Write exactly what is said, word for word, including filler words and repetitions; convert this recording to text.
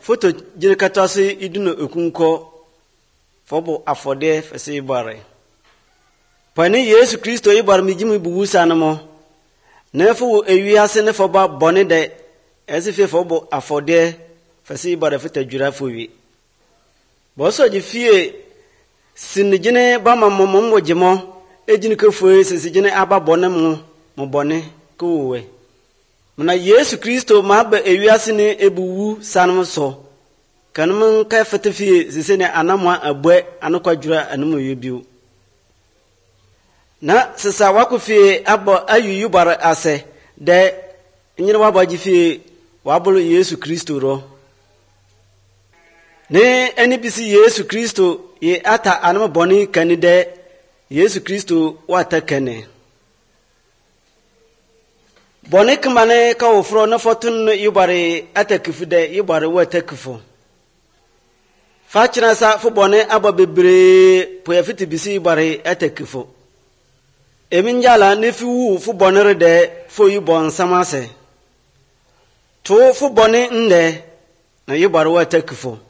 foto jine katase iduno ekunko fobo afode fese ibare pani Yesu Kristo ibar mi jimu bu wusanamo nefu ewiase ne foba bone de esife fobo afode fese ibare feta jura fowi boso ji fie sin jine ba mammo mo jimo ejini ke foe sisi jine aba bone mu mo bone ko we mna Yesu Kristo ma ba ewiase ne ebuwu sanmo so kanum ka fete fie sisi ne anamwa abwe anokwa jura anum yebiu na sisa wako fie abo ayuyu bare ase de nyine wabo ji fie wabolo Yesu Kristo ro ne eni bisi Yesu Kristo ye ata anam boni kanide Yesu Kristo wata kane boni kmane ka ofro na fotun yubare atakifude yubare watakifu fachina sa fu boni ababebre poyafiti bisi yubare atakifu eminjala nefi wu fu bonere de fo yubon samase to fu boni nde na yubare watakifu